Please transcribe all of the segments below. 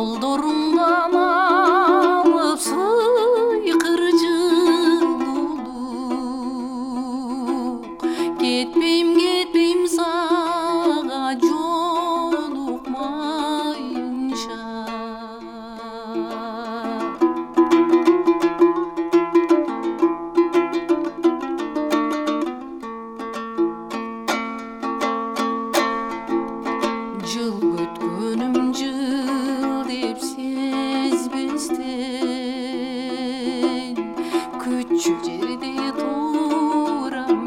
Колдорумдан алып сыйкыр жылуулук, кетпейм сага жолукмайынча. Жыл өткөнүм жыл деп сезбестен, күтчү жерде турам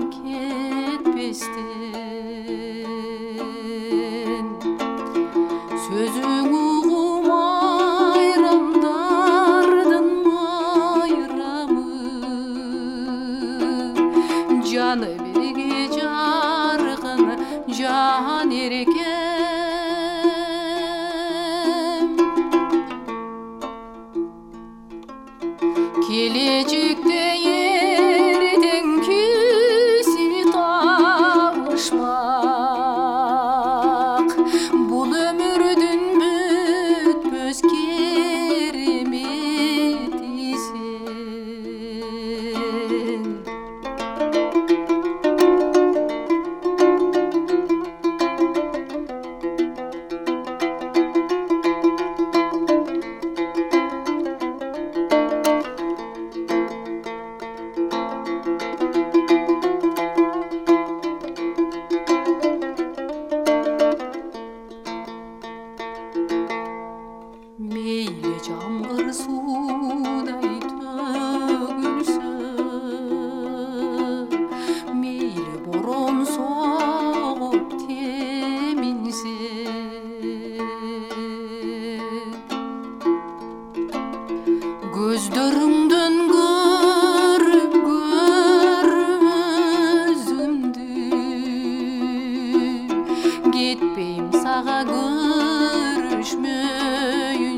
кетпестен. Сөзүң угум айрамдардын майрамы, жаны бирге жарган жан эрекем. Келечекте эртеңкиси табышмак, бул өмүрдүн бүтпөс керемети сен. Мейлі жамгыр суудай төгүлсө, мейлі борон согуп теминсе, көздөрүңдөн көрүп өзүмдү, кетпейм сага көрүшмөйүн.